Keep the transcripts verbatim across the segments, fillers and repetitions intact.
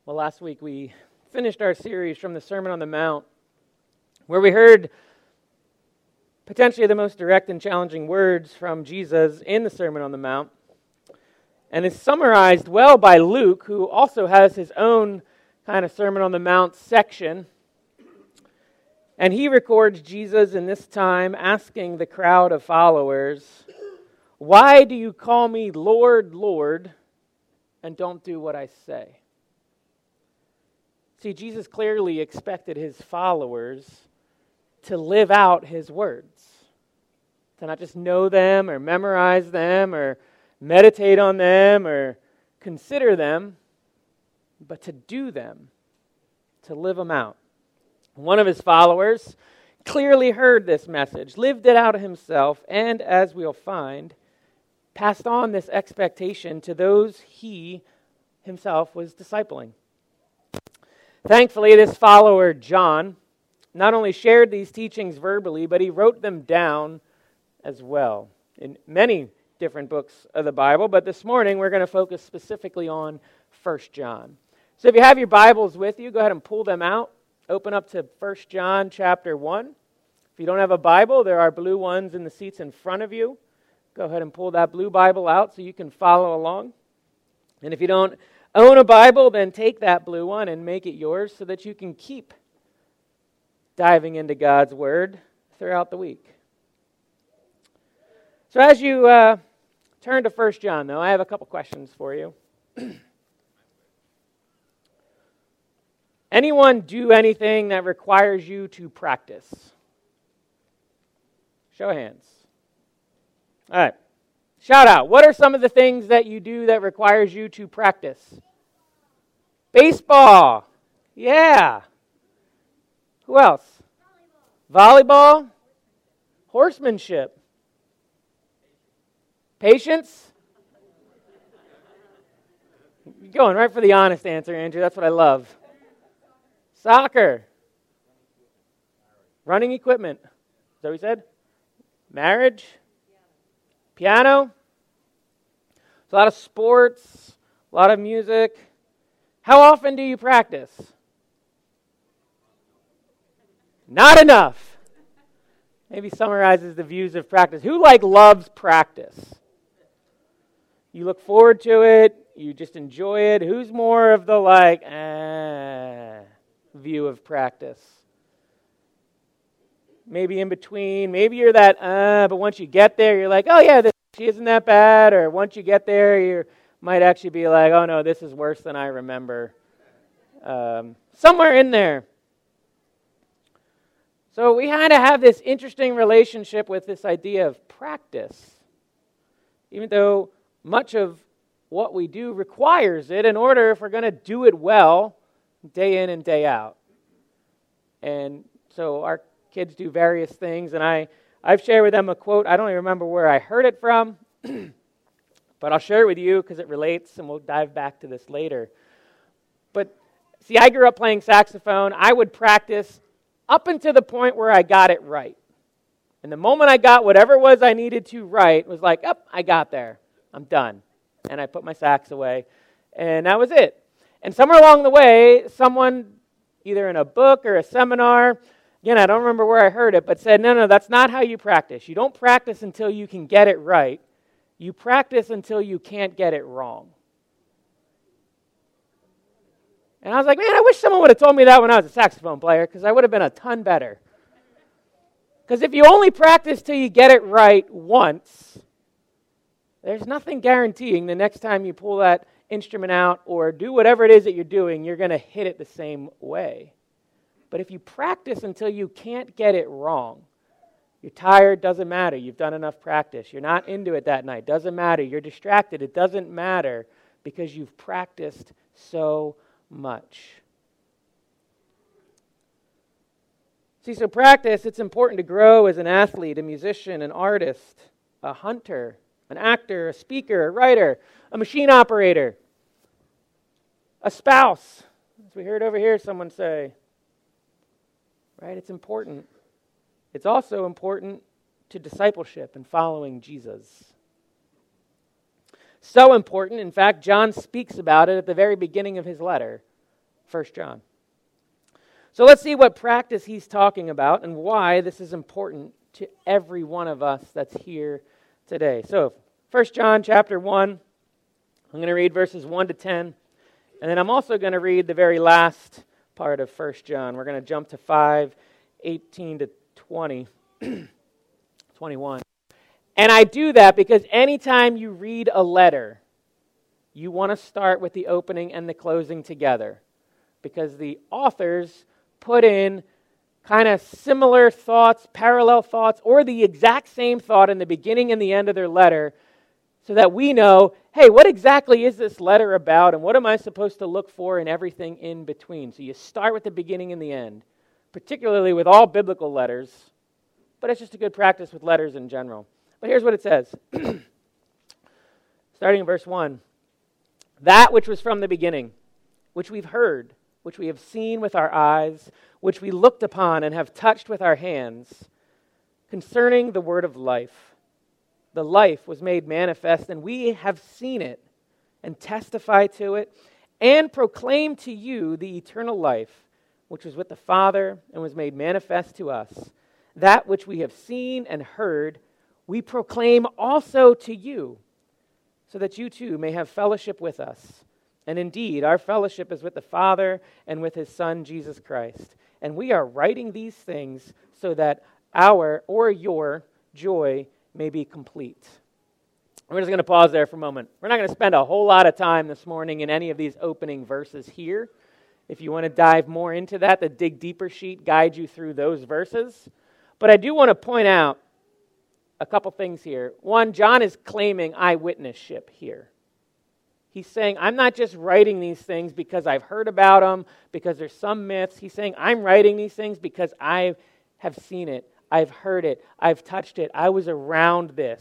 Well, last week we finished our series from the Sermon on the Mount, where we heard potentially the most direct and challenging words from Jesus in the Sermon on the Mount. And it's summarized well by Luke, who also has his own kind of Sermon on the Mount section. And he records Jesus in this time asking the crowd of followers, "Why do you call me Lord, Lord, and don't do what I say?" See, Jesus clearly expected his followers to live out his words, to not just know them or memorize them or meditate on them or consider them, but to do them, to live them out. One of his followers clearly heard this message, lived it out himself, and as we'll find, passed on this expectation to those he himself was discipling. Thankfully, this follower, John, not only shared these teachings verbally, but he wrote them down as well in many different books of the Bible. But this morning, we're going to focus specifically on First John. So if you have your Bibles with you, go ahead and pull them out. Open up to First John chapter one. If you don't have a Bible, there are blue ones in the seats in front of you. Go ahead and pull that blue Bible out so you can follow along. And if you don't own a Bible, then take that blue one and make it yours so that you can keep diving into God's Word throughout the week. So as you uh, turn to First John, though, I have a couple questions for you. Anyone do anything that requires you to practice? Show of hands. All right. Shout out. What are some of the things that you do that requires you to practice? Baseball. Yeah. Who else? Volleyball. Volleyball. Horsemanship. Patience. You're going right for the honest answer, Andrew. That's what I love. Soccer. Running equipment. Is that what he said? Marriage. Piano. A lot of sports. A lot of music. How often do you practice? Not enough. Maybe summarizes the views of practice. Who like loves practice? You look forward to it. You just enjoy it. Who's more of the like, eh, view of practice? Maybe in between. Maybe you're that, uh, but once you get there, you're like, oh yeah, this isn't that bad. Or once you get there, you might actually be like, oh no, this is worse than I remember. Um, somewhere in there. So we kind of have this interesting relationship with this idea of practice. Even though much of what we do requires it in order if we're going to do it well day in and day out. And so our kids do various things, and I, I've shared with them a quote. I don't even remember where I heard it from, but I'll share it with you because it relates, and we'll dive back to this later. But see, I grew up playing saxophone. I would practice up until the point where I got it right. And the moment I got whatever it was I needed to right, it was like, oh, I got there. I'm done. And I put my sax away, and that was it. And somewhere along the way, someone, either in a book or a seminar, again, I don't remember where I heard it, but said, no, no, that's not how you practice. You don't practice until you can get it right. You practice until you can't get it wrong. And I was like, man, I wish someone would have told me that when I was a saxophone player, because I would have been a ton better. Because if you only practice till you get it right once, there's nothing guaranteeing the next time you pull that instrument out or do whatever it is that you're doing, you're going to hit it the same way. But if you practice until you can't get it wrong, you're tired, doesn't matter. You've done enough practice. You're not into it that night, doesn't matter. You're distracted, it doesn't matter because you've practiced so much. See, so practice, it's important to grow as an athlete, a musician, an artist, a hunter, an actor, a speaker, a writer, a machine operator, a spouse. As we heard over here someone say, right? It's important. It's also important to discipleship and following Jesus. So important, in fact, John speaks about it at the very beginning of his letter. First John. So let's see what practice he's talking about and why this is important to every one of us that's here today. So, First John chapter one, I'm going to read verses one to ten, and then I'm also going to read the very last part of First John. We're going to jump to five, eighteen to twenty, twenty-one. And I do that because anytime you read a letter, you want to start with the opening and the closing together, because the authors put in kind of similar thoughts, parallel thoughts, or the exact same thought in the beginning and the end of their letter, so that we know, hey, what exactly is this letter about, and what am I supposed to look for in everything in between? So you start with the beginning and the end, particularly with all biblical letters, but it's just a good practice with letters in general. But here's what it says. Starting in verse one. That which was from the beginning, which we've heard, which we have seen with our eyes, which we looked upon and have touched with our hands, concerning the word of life. The life was made manifest, and we have seen it, and testify to it, and proclaim to you the eternal life, which was with the Father, and was made manifest to us. That which we have seen and heard, we proclaim also to you, so that you too may have fellowship with us. And indeed, our fellowship is with the Father and with His Son, Jesus Christ. And we are writing these things so that our, or your, joy may be complete. We're just going to pause there for a moment. We're not going to spend a whole lot of time this morning in any of these opening verses here. If you want to dive more into that, the Dig Deeper sheet guides you through those verses. But I do want to point out a couple things here. One, John is claiming eyewitnessship here. He's saying, I'm not just writing these things because I've heard about them, because there's some myths. He's saying, I'm writing these things because I have seen it. I've heard it. I've touched it. I was around this.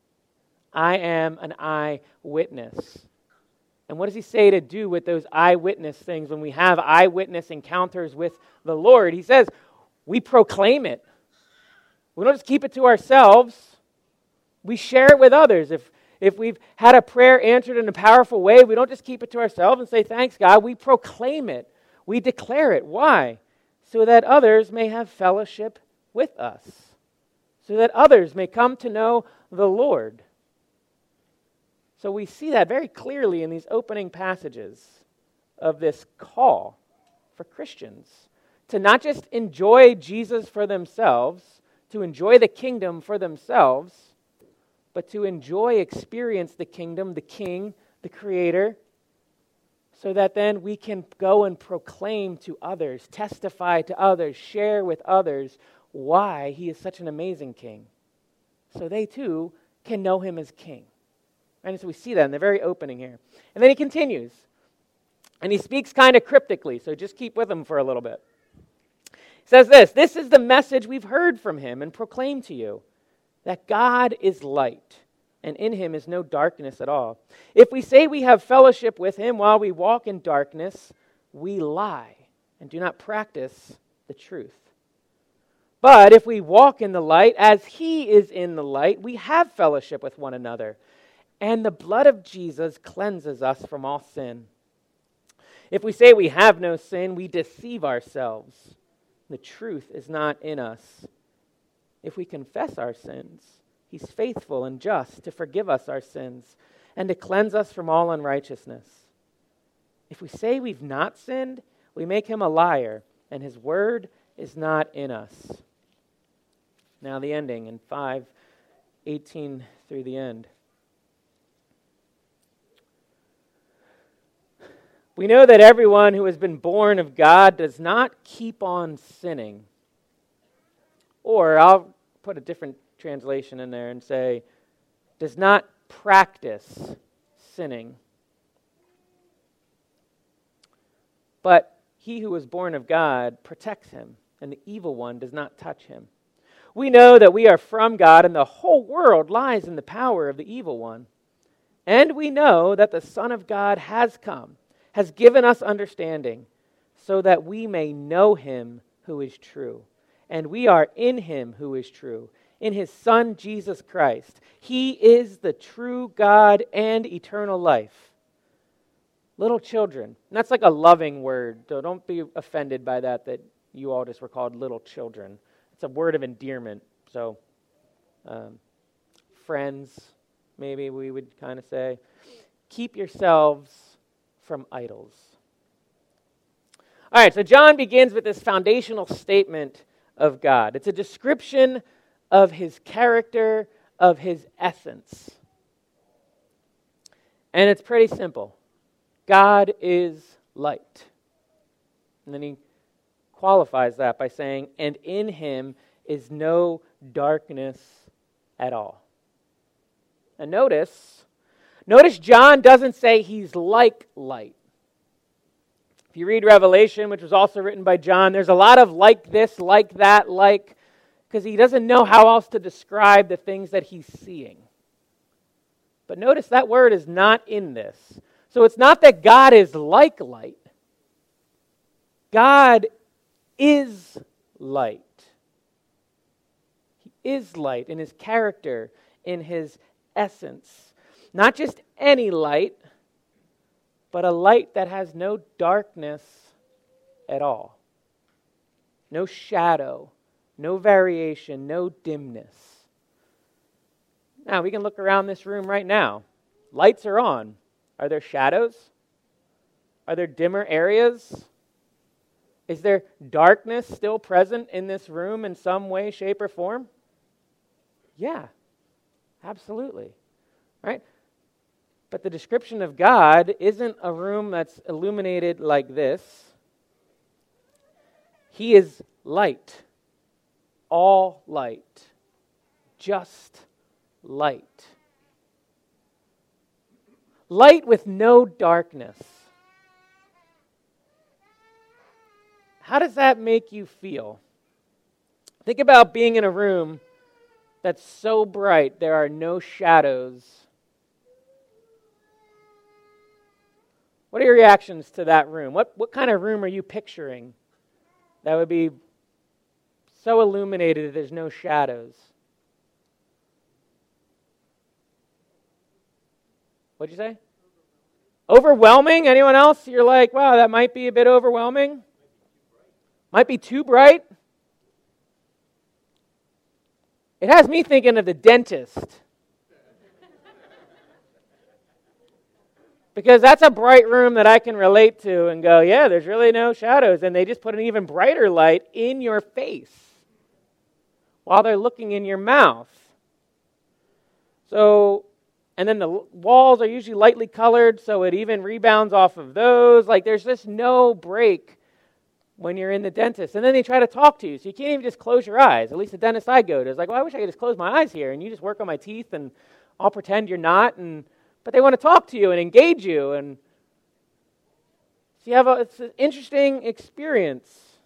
I am an eyewitness. And what does he say to do with those eyewitness things when we have eyewitness encounters with the Lord? He says, we proclaim it. We don't just keep it to ourselves. We share it with others. If If we've had a prayer answered in a powerful way, we don't just keep it to ourselves and say, thanks, God. We proclaim it. We declare it. Why? So that others may have fellowship with us. So that others may come to know the Lord. So we see that very clearly in these opening passages of this call for Christians to not just enjoy Jesus for themselves, to enjoy the kingdom for themselves, but to enjoy, experience the kingdom, the King, the Creator, so that then we can go and proclaim to others, testify to others, share with others why He is such an amazing King, so they too can know Him as King. Right? And so we see that in the very opening here. And then he continues, and he speaks kind of cryptically, so just keep with him for a little bit. He says this, this is the message we've heard from Him and proclaimed to you, that God is light, and in Him is no darkness at all. If we say we have fellowship with Him while we walk in darkness, we lie and do not practice the truth. But if we walk in the light as He is in the light, we have fellowship with one another, and the blood of Jesus cleanses us from all sin. If we say we have no sin, we deceive ourselves. The truth is not in us. If we confess our sins, He's faithful and just to forgive us our sins and to cleanse us from all unrighteousness. If we say we've not sinned, we make Him a liar, and His word is not in us. Now the ending in five eighteen through the end. We know that everyone who has been born of God does not keep on sinning. Or I'll put a different translation in there and say, does not practice sinning. But he who is born of God protects him, and the evil one does not touch him. We know that we are from God, and the whole world lies in the power of the evil one. And we know that the Son of God has come, has given us understanding, so that we may know Him who is true. And we are in Him who is true, in His Son Jesus Christ. He is the true God and eternal life. Little children. And that's like a loving word. So don't be offended by that, that you all just were called little children. It's a word of endearment. So, um, friends, maybe we would kind of say. Keep yourselves from idols. All right, so John begins with this foundational statement of God. It's a description of his character, of his essence. And it's pretty simple. God is light. And then he qualifies that by saying, and in him is no darkness at all. And notice, notice John doesn't say he's like light. If you read Revelation, which was also written by John, there's a lot of like this, like that, like, because he doesn't know how else to describe the things that he's seeing. But notice that word is not in this. So it's not that God is like light. God is light. He is light in his character, in his essence. Not just any light, but a light that has no darkness at all. No shadow, no variation, no dimness. Now, we can look around this room right now. Lights are on. Are there shadows? Are there dimmer areas? Is there darkness still present in this room in some way, shape, or form? Yeah, absolutely. Right? But the description of God isn't a room that's illuminated like this. He is light. All light. Just light. Light with no darkness. How does that make you feel? Think about being in a room that's so bright there are no shadows. What are your reactions to that room? What, what kind of room are you picturing that would be so illuminated that there's no shadows? What'd you say? Overwhelming? Anyone else? You're like, wow, that might be a bit overwhelming. Might be too bright. It has me thinking of the dentist. Because that's a bright room that I can relate to and go, yeah, there's really no shadows. And they just put an even brighter light in your face while they're looking in your mouth. So, and then the walls are usually lightly colored, so it even rebounds off of those. Like, there's just no break when you're in the dentist. And then they try to talk to you, so you can't even just close your eyes. At least the dentist I go to is like, well, I wish I could just close my eyes here, and you just work on my teeth, and I'll pretend you're not. And but they want to talk to you and engage you, and so you have a, it's an interesting experience.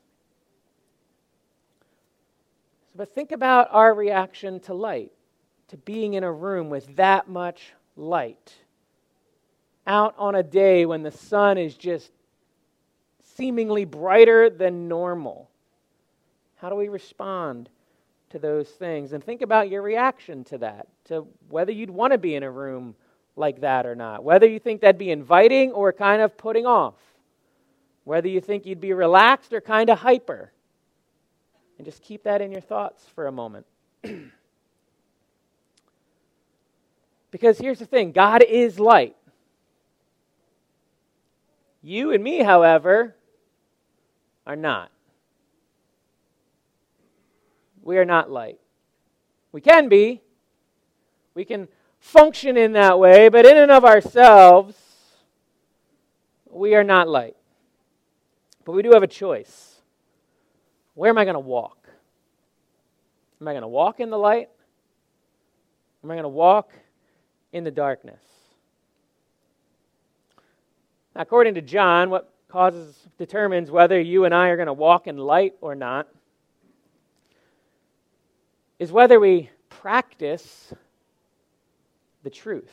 But think about our reaction to light, to being in a room with that much light, out on a day when the sun is just seemingly brighter than normal. How do we respond to those things? And think about your reaction to that, to whether you'd want to be in a room like that or not, whether you think that'd be inviting or kind of putting off, whether you think you'd be relaxed or kind of hyper. And just keep that in your thoughts for a moment. Because here's the thing, God is light. You and me, however, are not. We are not light. We can be. We can function in that way, but in and of ourselves, we are not light. But we do have a choice. Where am I going to walk? Am I going to walk in the light? Am I going to walk in the darkness? Now, according to John, what causes determines whether you and I are going to walk in light or not is whether we practice the truth.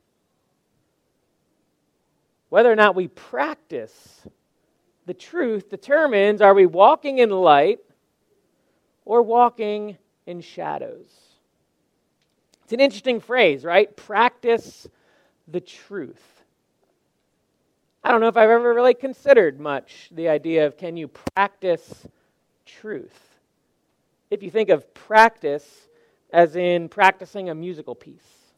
Whether or not we practice the truth determines, are we walking in light or walking in shadows? It's an interesting phrase, right? Practice the truth. I don't know if I've ever really considered much the idea of can you practice truth? If you think of practice as in practicing a musical piece.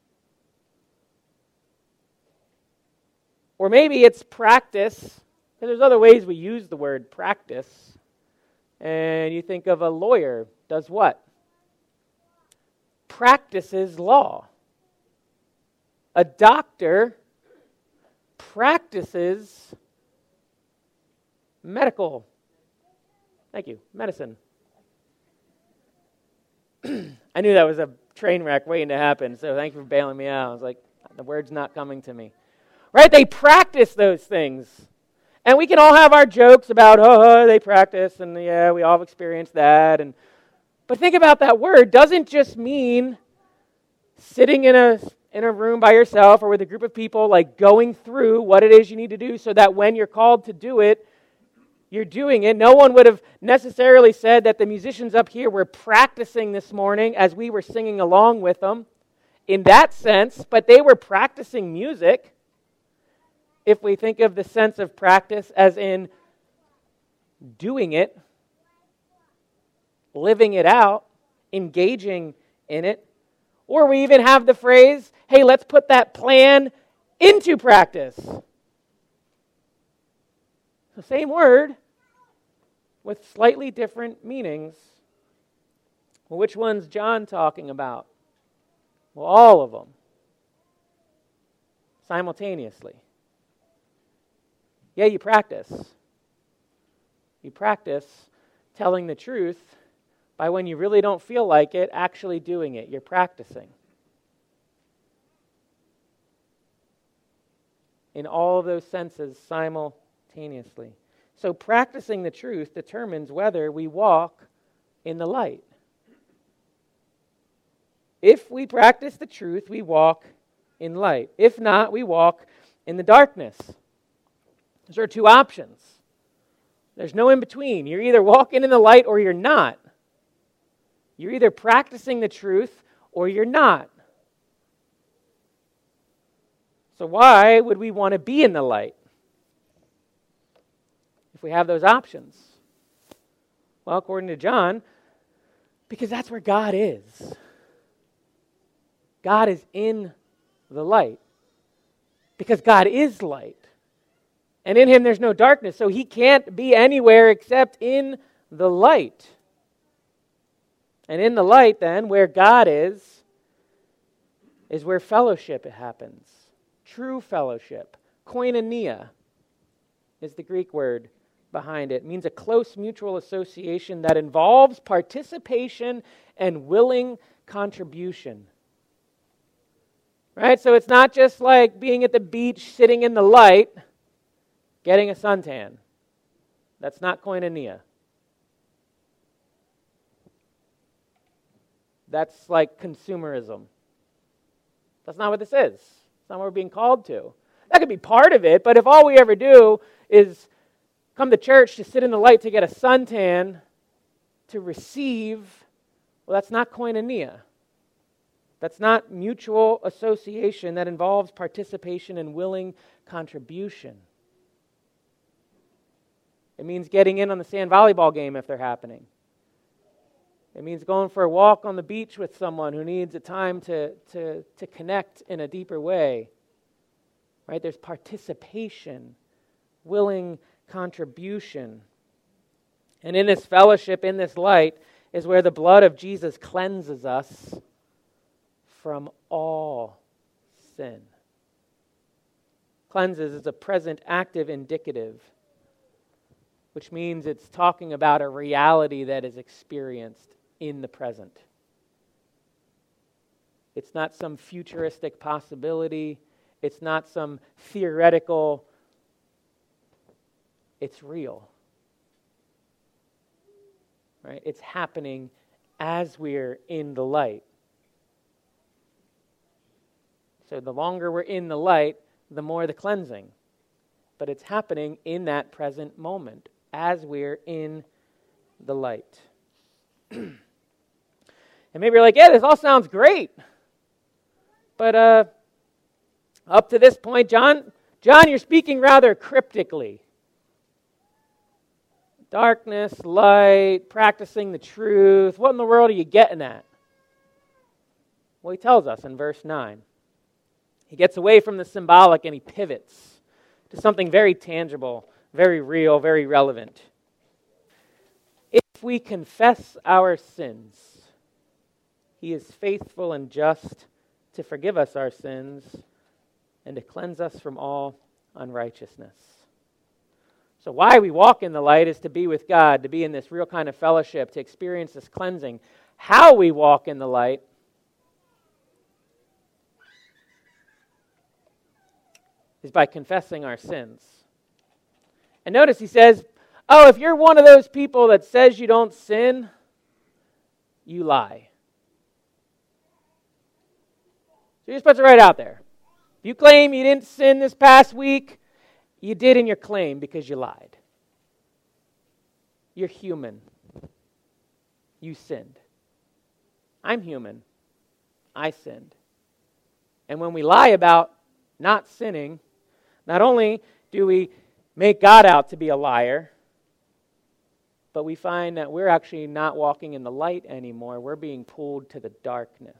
Or maybe it's practice, because there's other ways we use the word practice. And you think of a lawyer does what? Practices law. A doctor practices medical, thank you, medicine. I knew that was a train wreck waiting to happen, so thank you for bailing me out. I was like, the word's not coming to me. Right? They practice those things. And we can all have our jokes about, oh, they practice, and yeah, we all have experienced that. And but think about that word. Doesn't just mean sitting in a in a room by yourself or with a group of people, like going through what it is you need to do so that when you're called to do it, you're doing it. No one would have necessarily said that the musicians up here were practicing this morning as we were singing along with them in that sense, but they were practicing music. If we think of the sense of practice as in doing it, living it out, engaging in it, or we even have the phrase, hey, let's put that plan into practice. The same word with slightly different meanings. Well, which one's John talking about? Well, all of them. Simultaneously. Yeah, you practice. You practice telling the truth by when you really don't feel like it, actually doing it. You're practicing. In all of those senses simultaneously. So practicing the truth determines whether we walk in the light. If we practice the truth, we walk in light. If not, we walk in the darkness. Those are two options. There's no in between. You're either walking in the light or you're not. You're either practicing the truth or you're not. So why would we want to be in the light if we have those options? Well, according to John, because that's where God is. God is in the light. Because God is light. And in him there's no darkness, so he can't be anywhere except in the light. And in the light, then, where God is, is where fellowship happens. True fellowship. Koinonia is the Greek word behind it. It means a close mutual association that involves participation and willing contribution. Right? So it's not just like being at the beach, sitting in the light, getting a suntan. That's not koinonia. That's like consumerism. That's not what this is. It's not what we're being called to. That could be part of it, but if all we ever do is come to church to sit in the light to get a suntan, to receive, well, that's not koinonia. That's not mutual association that involves participation and willing contribution. It means getting in on the sand volleyball game if they're happening. It means going for a walk on the beach with someone who needs a time to, to, to connect in a deeper way. Right? There's participation, willing contribution. And in this fellowship, in this light, is where the blood of Jesus cleanses us from all sin. Cleanses is a present active indicative, which means it's talking about a reality that is experienced in the present. It's not some futuristic possibility. It's not some theoretical. It's real. Right? It's happening as we're in the light. So the longer we're in the light, the more the cleansing. But it's happening in that present moment as we're in the light. And maybe you're like, yeah, this all sounds great. But uh, up to this point, John, John, you're speaking rather cryptically. Darkness, light, practicing the truth. What in the world are you getting at? Well, he tells us in verse nine. He gets away from the symbolic and he pivots to something very tangible, very real, very relevant. If we confess our sins, he is faithful and just to forgive us our sins and to cleanse us from all unrighteousness. So why we walk in the light is to be with God, to be in this real kind of fellowship, to experience this cleansing. How we walk in the light is by confessing our sins. And notice he says, oh, if you're one of those people that says you don't sin, you lie. So he just puts it right out there. If you claim you didn't sin this past week, you did in your claim because you lied. You're human. You sinned. I'm human. I sinned. And when we lie about not sinning, not only do we make God out to be a liar, but we find that we're actually not walking in the light anymore. We're being pulled to the darkness.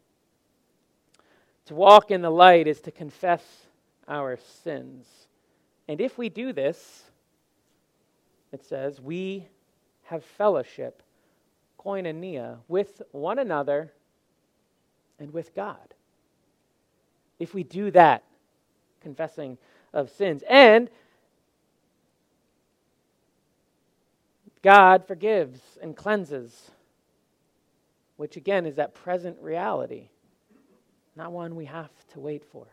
To walk in the light is to confess our sins. And if we do this, it says, we have fellowship, koinonia, with one another and with God. If we do that, confessing of sins. And God forgives and cleanses, which again is that present reality, not one we have to wait for.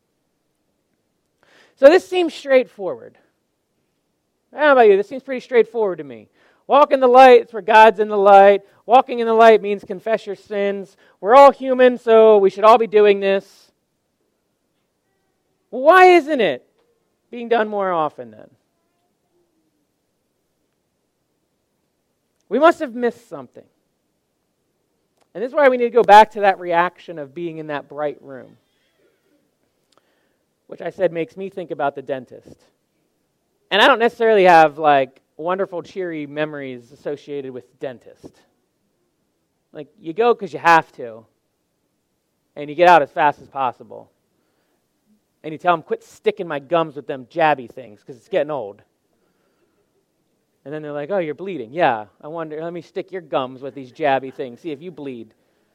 So this seems straightforward. I don't know about you, this seems pretty straightforward to me. Walk in the light, it's where God's in the light. Walking in the light means confess your sins. We're all human, so we should all be doing this. Well, why isn't it being done more often then? We must have missed something. And this is why we need to go back to that reaction of being in that bright room, which I said makes me think about the dentist. And I don't necessarily have like wonderful, cheery memories associated with the dentist. Like you go because you have to, and you get out as fast as possible. And you tell them, quit sticking my gums with them jabby things because it's getting old. And then they're like, oh, you're bleeding. Yeah, I wonder, let me stick your gums with these jabby things. See if you bleed.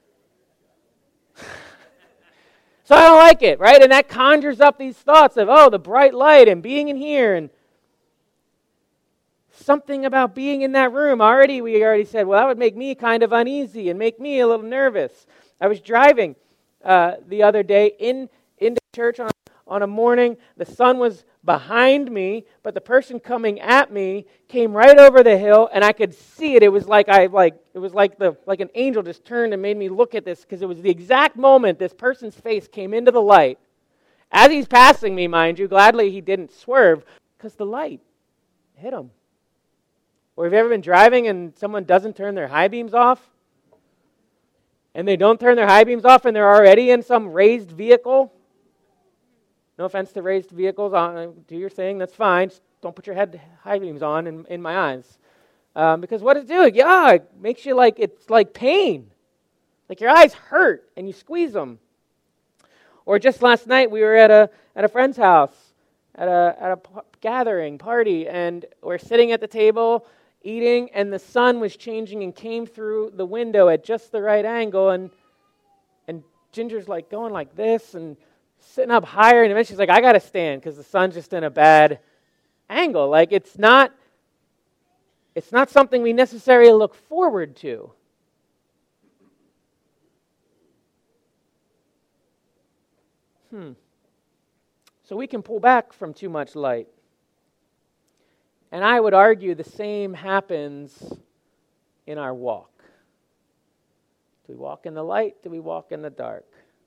So I don't like it, right? And that conjures up these thoughts of, oh, the bright light and being in here. And something about being in that room. Already, we already said, well, that would make me kind of uneasy and make me a little nervous. I was driving uh, the other day in into church on, on a morning. The sun was behind me, but the person coming at me came right over the hill, and I could see it. It was like I like it was like the like an angel just turned and made me look at this, because it was the exact moment this person's face came into the light. As he's passing me, mind you, gladly he didn't swerve because the light hit him. Or have you ever been driving and someone doesn't turn their high beams off? And they don't turn their high beams off and they're already in some raised vehicle? No offense to raised vehicles. Do your thing. That's fine. Just don't put your head high beams on in, in my eyes. Um, because what does it do? Yeah, it makes you like, it's like pain. Like your eyes hurt and you squeeze them. Or just last night we were at a at a friend's house, at a at a p- gathering, party, and we're sitting at the table eating, and the sun was changing and came through the window at just the right angle, and and Ginger's like going like this and sitting up higher, and eventually she's like, I got to stand because the sun's just in a bad angle. Like it's not, it's not something we necessarily look forward to. Hmm. So we can pull back from too much light. And I would argue the same happens in our walk. Do we walk in the light? Do we walk in the dark?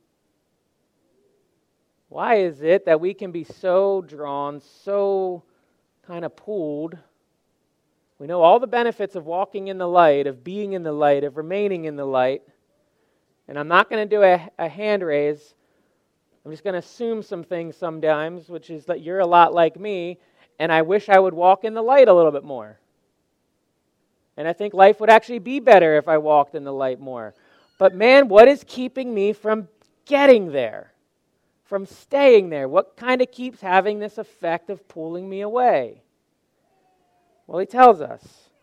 Why is it that we can be so drawn, so kind of pulled? We know all the benefits of walking in the light, of being in the light, of remaining in the light. And I'm not going to do a, a hand raise, I'm just going to assume some things sometimes, which is that you're a lot like me, and I wish I would walk in the light a little bit more. And I think life would actually be better if I walked in the light more. But man, what is keeping me from getting there? From staying there? What kind of keeps having this effect of pulling me away? Well, he tells us.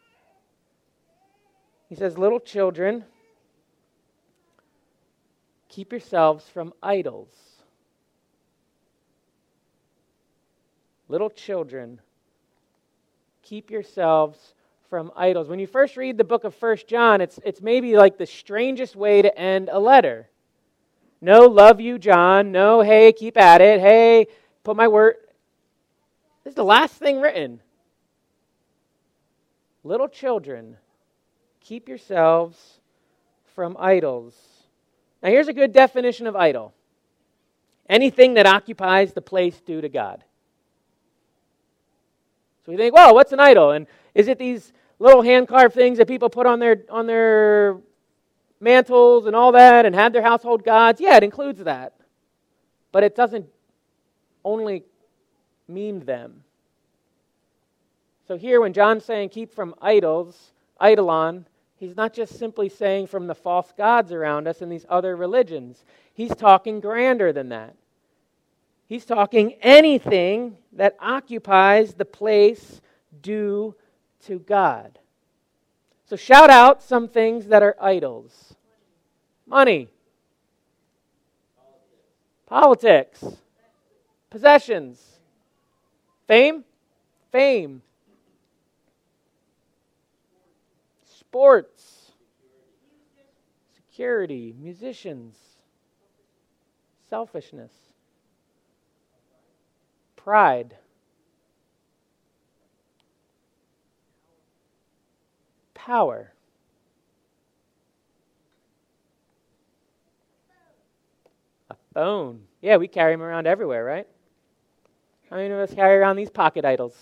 He says, little children, keep yourselves from idols. Little children, keep yourselves from idols. When you first read the book of First John, it's it's maybe like the strangest way to end a letter. No, love you, John. No, hey, keep at it. Hey, put my word. This is the last thing written. Little children, keep yourselves from idols. Now here's a good definition of idol. Anything that occupies the place due to God. So we think, well, what's an idol? And is it these little hand-carved things that people put on their on their mantles and all that and have their household gods? Yeah, it includes that. But it doesn't only mean them. So here when John's saying keep from idols, idolon, he's not just simply saying from the false gods around us and these other religions. He's talking grander than that. He's talking anything that occupies the place due to God. So shout out some things that are idols. Money. Politics. Possessions. Fame. Fame. Sports. Security. Musicians. Selfishness. Pride. Power. A phone. Yeah, we carry them around everywhere, right? How many of us carry around these pocket idols?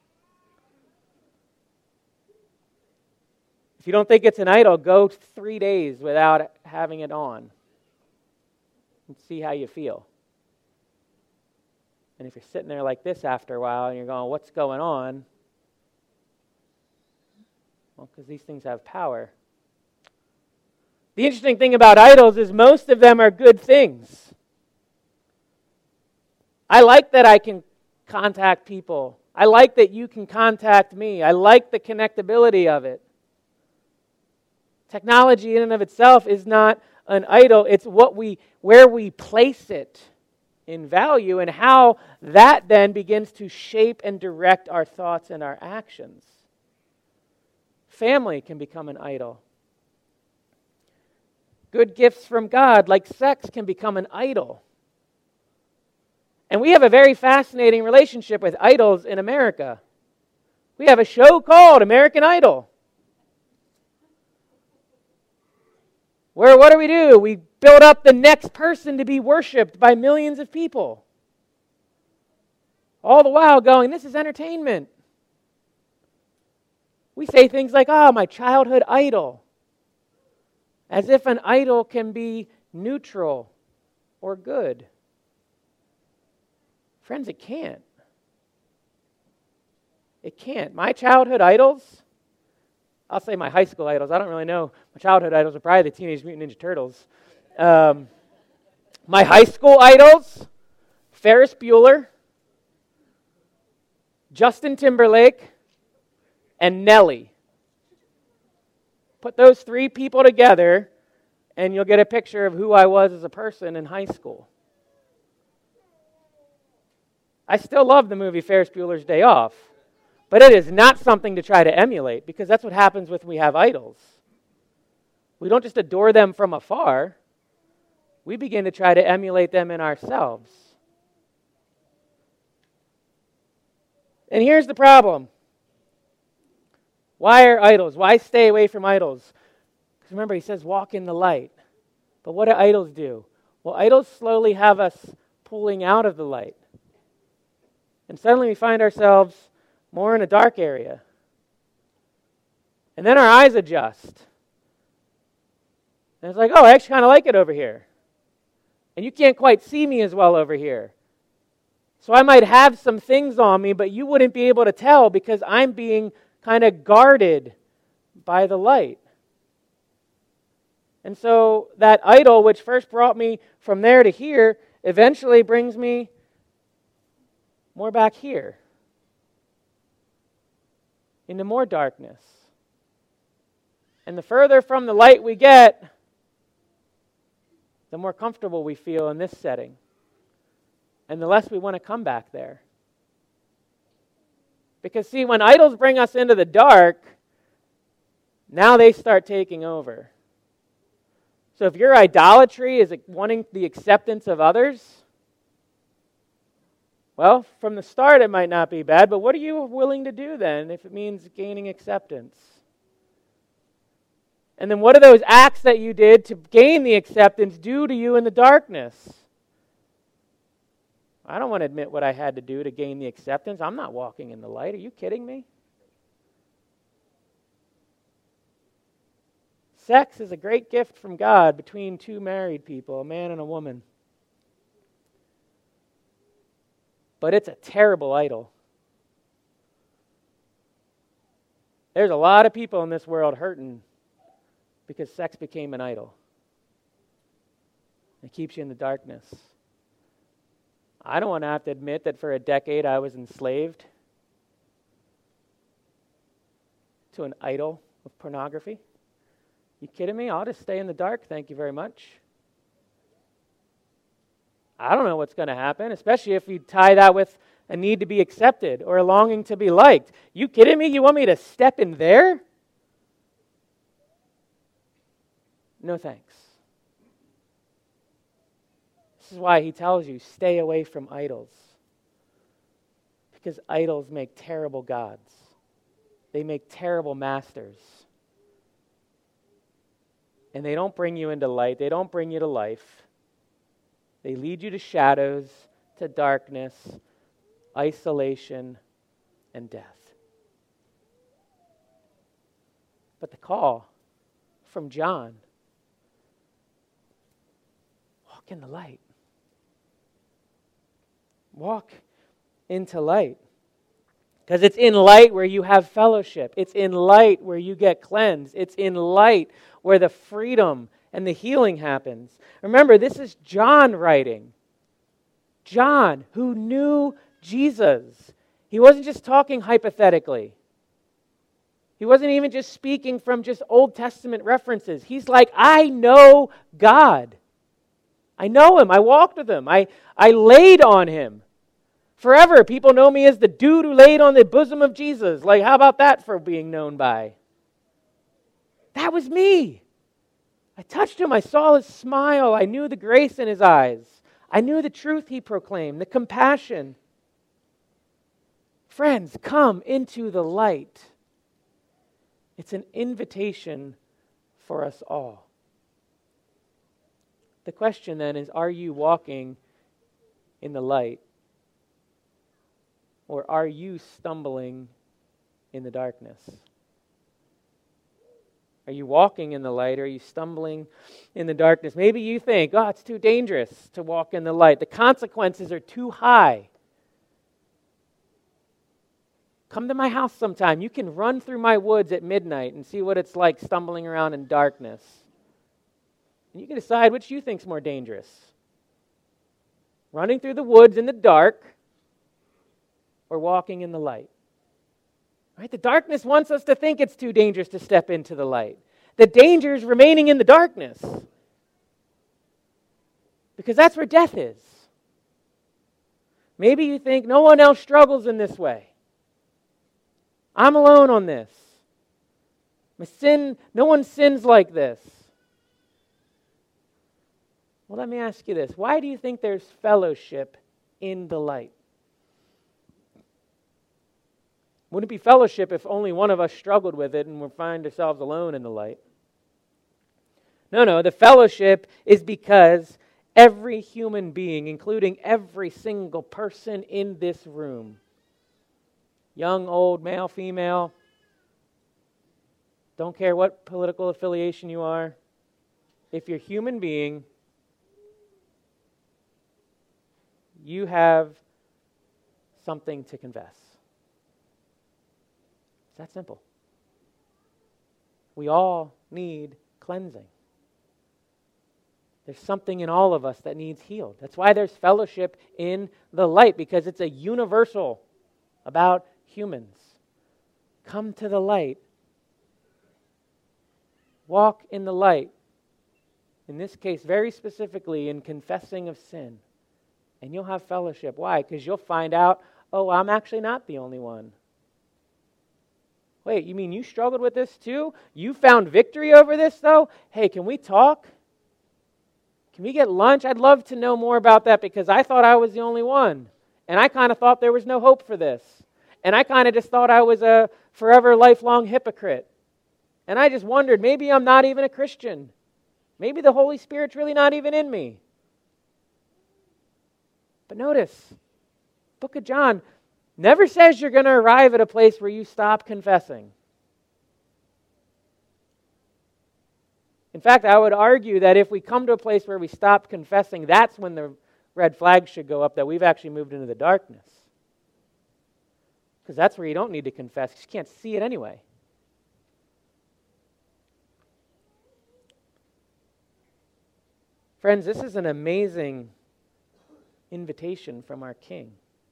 If you don't think it's an idol, go three days without having it on and see how you feel. And if you're sitting there like this after a while and you're going, what's going on? Well, because these things have power. The interesting thing about idols is most of them are good things. I like that I can contact people. I like that you can contact me. I like the connectability of it. Technology in and of itself is not an idol. It's what we, where we place it in value and how that then begins to shape and direct our thoughts and our actions. Family can become an idol. Good gifts from God, like sex, can become an idol. And we have a very fascinating relationship with idols in America. We have a show called American Idol. Where what do we do? We build up the next person to be worshipped by millions of people. All the while going, this is entertainment. We say things like, oh, my childhood idol. As if an idol can be neutral or good. Friends, it can't. It can't. My childhood idols, I'll say my high school idols. I don't really know. My childhood idols are probably the Teenage Mutant Ninja Turtles. Um, my high school idols, Ferris Bueller, Justin Timberlake, and Nelly. Put those three people together, and you'll get a picture of who I was as a person in high school. I still love the movie Ferris Bueller's Day Off. But it is not something to try to emulate, because that's what happens when we have idols. We don't just adore them from afar. We begin to try to emulate them in ourselves. And here's the problem. Why are idols? Why stay away from idols? Because remember, he says walk in the light. But what do idols do? Well, idols slowly have us pulling out of the light. And suddenly we find ourselves more in a dark area. And then our eyes adjust. And it's like, oh, I actually kind of like it over here. And you can't quite see me as well over here. So I might have some things on me, but you wouldn't be able to tell because I'm being kind of guarded by the light. And so that idol, which first brought me from there to here, eventually brings me more back here, into more darkness. And the further from the light we get, the more comfortable we feel in this setting. And the less we want to come back there. Because see, when idols bring us into the dark, now they start taking over. So if your idolatry is wanting the acceptance of others, well, from the start it might not be bad, but what are you willing to do then if it means gaining acceptance? And then what do those acts that you did to gain the acceptance do to you in the darkness? I don't want to admit what I had to do to gain the acceptance. I'm not walking in the light. Are you kidding me? Sex is a great gift from God between two married people, a man and a woman. But it's a terrible idol. There's a lot of people in this world hurting because sex became an idol. It keeps you in the darkness. I don't want to have to admit that for a decade I was enslaved to an idol of pornography. You kidding me? I'll just stay in the dark, thank you very much. I don't know what's going to happen, especially if you tie that with a need to be accepted or a longing to be liked. You kidding me? You want me to step in there? No thanks. This is why he tells you, stay away from idols. Because idols make terrible gods. They make terrible masters. And they don't bring you into light. They don't bring you to life. They lead you to shadows, to darkness, isolation, and death. But the call from John, walk in the light. Walk into light. Because it's in light where you have fellowship. It's in light where you get cleansed. It's in light where the freedom and the healing happens. Remember, this is John writing. John, who knew Jesus. He wasn't just talking hypothetically. He wasn't even just speaking from just Old Testament references. He's like, I know God. I know Him. I walked with Him. I, I laid on Him. Forever, people know me as the dude who laid on the bosom of Jesus. Like, how about that for being known by? That was me. I touched Him. I saw His smile. I knew the grace in His eyes. I knew the truth He proclaimed, the compassion. Friends, come into the light. It's an invitation for us all. The question then is, are you walking in the light? Or are you stumbling in the darkness? Are you walking in the light or are you stumbling in the darkness? Maybe you think, oh, it's too dangerous to walk in the light. The consequences are too high. Come to my house sometime. You can run through my woods at midnight and see what it's like stumbling around in darkness. And you can decide which you think is more dangerous. Running through the woods in the dark or walking in the light. Right? The darkness wants us to think it's too dangerous to step into the light. The danger is remaining in the darkness. Because that's where death is. Maybe you think no one else struggles in this way. I'm alone on this. My sin, no one sins like this. Well, let me ask you this. Why do you think there's fellowship in the light? Wouldn't it be fellowship if only one of us struggled with it and we find ourselves alone in the light? No, no, the fellowship is because every human being, including every single person in this room, young, old, male, female, don't care what political affiliation you are, if you're a human being, you have something to confess. It's that simple. We all need cleansing. There's something in all of us that needs healed. That's why there's fellowship in the light, because it's a universal about humans. Come to the light. Walk in the light. In this case, very specifically in confessing of sin. And you'll have fellowship. Why? Because you'll find out, oh, I'm actually not the only one. Wait, you mean you struggled with this too? You found victory over this though? Hey, can we talk? Can we get lunch? I'd love to know more about that, because I thought I was the only one. And I kind of thought there was no hope for this. And I kind of just thought I was a forever lifelong hypocrite. And I just wondered, maybe I'm not even a Christian. Maybe the Holy Spirit's really not even in me. But notice, Book of John never says you're going to arrive at a place where you stop confessing. In fact, I would argue that if we come to a place where we stop confessing, that's when the red flag should go up, that we've actually moved into the darkness. Because that's where you don't need to confess. You can't see it anyway. Friends, this is an amazing invitation from our King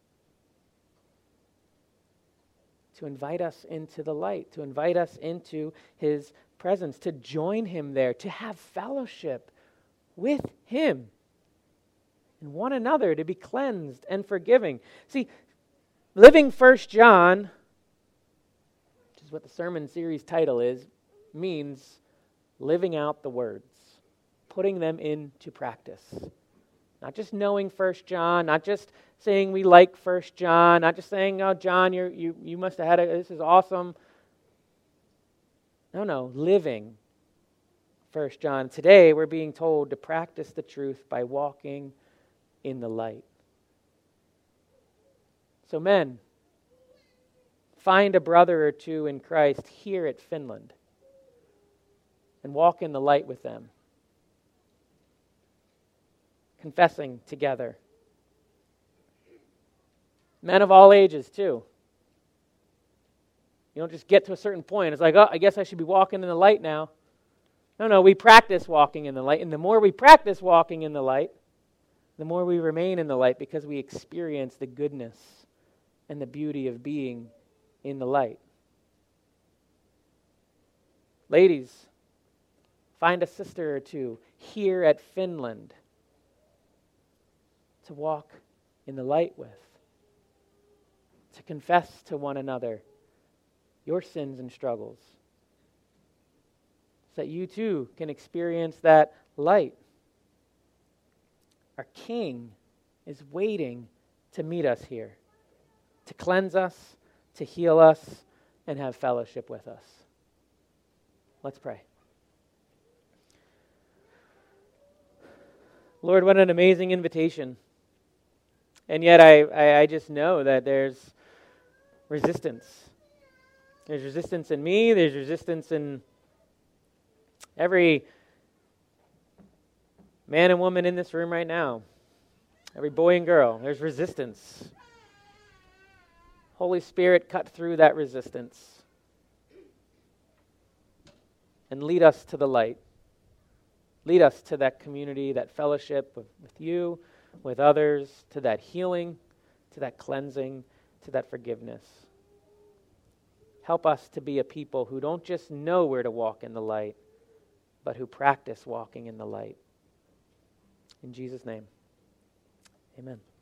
to invite us into the light, to invite us into His presence, to join Him there, to have fellowship with Him and one another, to be cleansed and forgiving. See, living First John, which is what the sermon series title is, means living out the words, putting them into practice. Not just knowing First John, not just saying we like First John, not just saying, oh, John, you're, you you must have had a, this is awesome. No, no, living First John. Today, we're being told to practice the truth by walking in the light. So men, find a brother or two in Christ here at Finland and walk in the light with them, confessing together. Men of all ages, too. You don't just get to a certain point. It's like, oh, I guess I should be walking in the light now. No, no, we practice walking in the light. And the more we practice walking in the light, the more we remain in the light, because we experience the goodness and the beauty of being in the light. Ladies, find a sister or two here at Finland to walk in the light with, to confess to one another your sins and struggles, so that you too can experience that light. Our King is waiting to meet us here, to cleanse us, to heal us, and have fellowship with us. Let's pray. Lord, what an amazing invitation. And yet I, I, I just know that there's resistance. There's resistance in me. There's resistance in every man and woman in this room right now. Every boy and girl. There's resistance. Holy Spirit, cut through that resistance and lead us to the light. Lead us to that community, that fellowship with, with you, with others, to that healing, to that cleansing, to that forgiveness. Help us to be a people who don't just know where to walk in the light, but who practice walking in the light. In Jesus' name, amen.